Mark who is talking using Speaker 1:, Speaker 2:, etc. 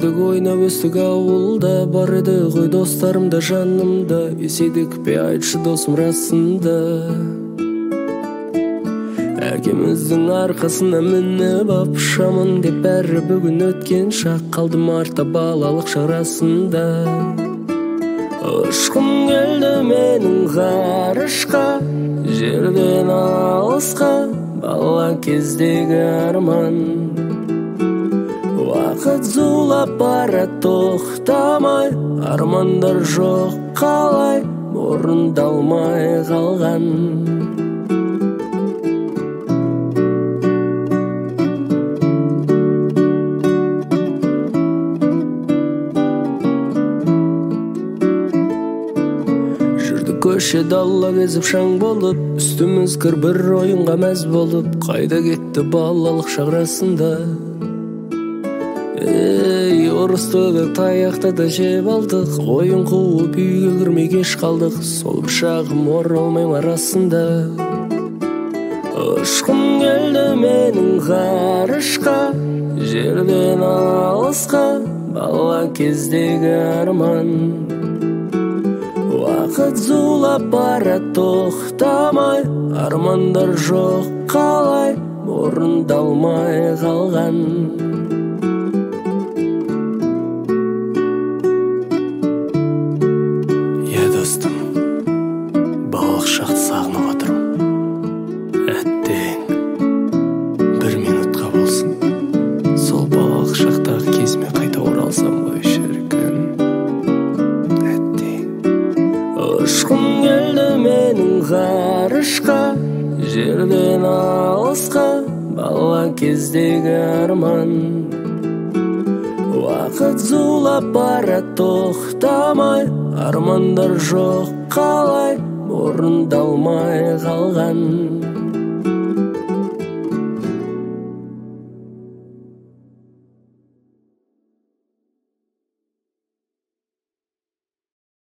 Speaker 1: Жүрдік ойнап өстік ауылда, бар еді ғой достарым да жанымда. Есейдік пе айтшы досым расында? Әкеміздің арқасына мініп апшамын деп бәрі бүгін өткен шақ. Қалдым артта балалық шарасында. Ұшқым келді менің ғарышқа, жерден алысқа, бала кездегі арман. Уақыт зулап бара тоқтамай, армандар жоқ қалай, орындалмай қалған. Көше далла кезіп шаң болып, үстіміз кір бір ойынға мәз болып. Қайда кетті балалық шағрасында? Орыстығы таяқты да жеп алдық, ойын қуып үйге кірмей кеш қалдық. Сол бір шағым оралмай арасында. Ұшқым келді менің ғарышқа, жерден алысқа, бала кездегі арман. Уақыт зулап бара тоқтамай, армандар жоқ қалай, орындалмай қалған. Е достым, балалық шақты сағынып отырмын. Әттең, бір минутқа болсын, сол балалық шақтағы кезіме қайта оралсам ғой шіркін. Ұшқым келді менің ғарышқа, жерден алысқа, бала кездегі арман. Уақыт зулап бара тоқтамай, армандар жоқ қалай, орындалмай қалған.